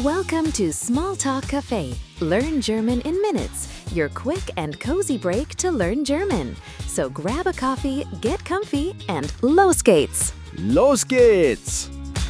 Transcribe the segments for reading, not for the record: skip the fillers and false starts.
Welcome to Small Talk Cafe. Learn German in minutes. Your quick and cozy break to learn German. So grab a coffee, get comfy, and los geht's! Los geht's!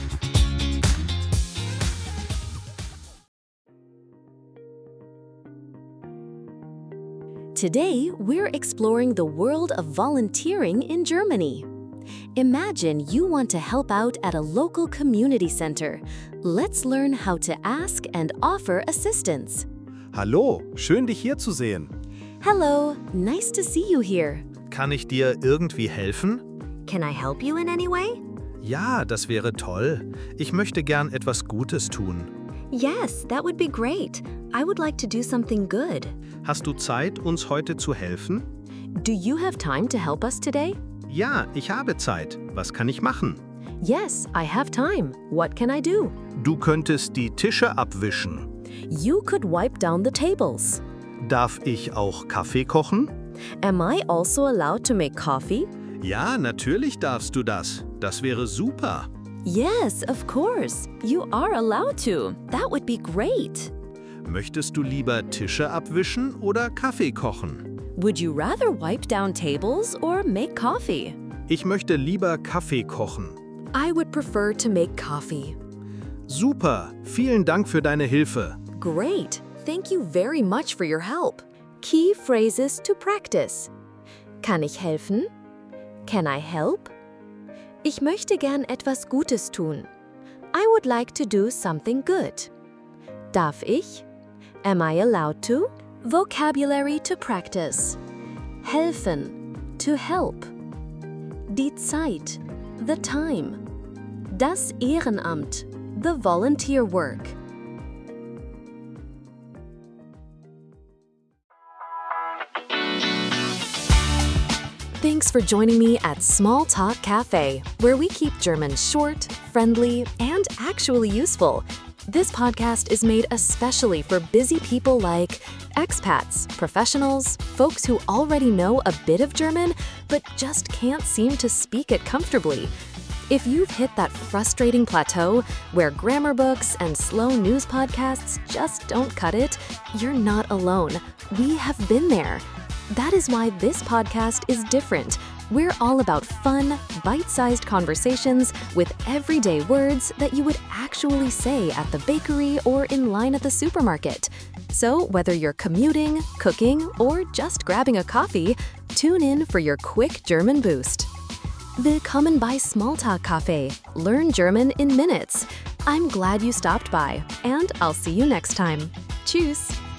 Today, we're exploring the world of volunteering in Germany. Imagine you want to help out at a local community center. Let's learn how to ask and offer assistance. Hallo, schön dich hier zu sehen. Hello, nice to see you here. Kann ich dir irgendwie helfen? Can I help you in any way? Ja, das wäre toll. Ich möchte gern etwas Gutes tun. Yes, that would be great. I would like to do something good. Hast du Zeit, uns heute zu helfen? Do you have time to help us today? Ja, ich habe Zeit. Was kann ich machen? Yes, I have time. What can I do? Du könntest die Tische abwischen. You could wipe down the tables. Darf ich auch Kaffee kochen? Am I also allowed to make coffee? Ja, natürlich darfst du das. Das wäre super. Yes, of course. You are allowed to. That would be great. Möchtest du lieber Tische abwischen oder Kaffee kochen? Would you rather wipe down tables or make coffee? Ich möchte lieber Kaffee kochen. I would prefer to make coffee. Super, vielen Dank für deine Hilfe. Great. Thank you very much for your help. Key phrases to practice. Kann ich helfen? Can I help? Ich möchte gern etwas Gutes tun. I would like to do something good. Darf ich? Am I allowed to? Vocabulary to practice. Helfen, to help. Die Zeit, the time. Das Ehrenamt, the volunteer work. Thanks for joining me at Small Talk Cafe, where we keep German short, friendly, and actually useful. This podcast is made especially for busy people like expats, professionals, folks who already know a bit of German but just can't seem to speak it comfortably. If you've hit that frustrating plateau where grammar books and slow news podcasts just don't cut it, you're not alone. We have been there. That is why this podcast is different. We're all about fun, bite-sized conversations with everyday words that you would actually say at the bakery or in line at the supermarket. So whether you're commuting, cooking, or just grabbing a coffee, tune in for your quick German boost. Willkommen bei Smalltalk Cafe. Learn German in minutes. I'm glad you stopped by, and I'll see you next time. Tschüss!